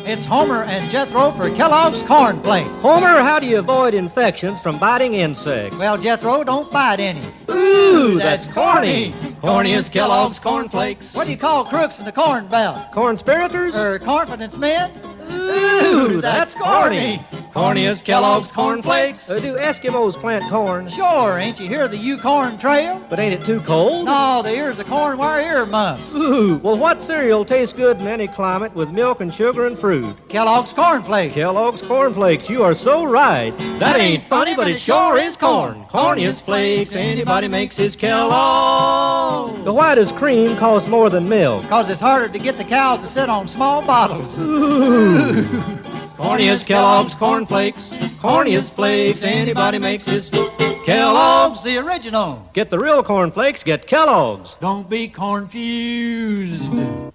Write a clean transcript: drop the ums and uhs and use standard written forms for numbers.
It's Homer and Jethro for Kellogg's Corn Flakes. Homer, how do you avoid infections from biting insects? Well, Jethro, don't bite any. Ooh, that's corny. Corny as Kellogg's Corn Flakes. What do you call crooks in the corn belt? Conspirators? Confidence men? Ooh, that's corny. Corny as Kellogg's Corn Flakes. Do Eskimos plant corn? Sure, ain't you hear the Yukon Trail? But ain't it too cold? No, the ears of corn wear ear muffs. Ooh, well, what cereal tastes good in any climate with milk and sugar and fruit? Kellogg's Corn Flakes. Kellogg's Corn Flakes, you are so right. That ain't funny, but it sure is corn. Corniest flakes anybody makes is Kellogg. But why does cream cost more than milk? Because it's harder to get the cows to sit on small bottles. Ooh. Corny as Kellogg's Corn Flakes. Corniest flakes anybody makes is Kellogg's. The original. Get the real corn flakes, get Kellogg's. Don't be confused.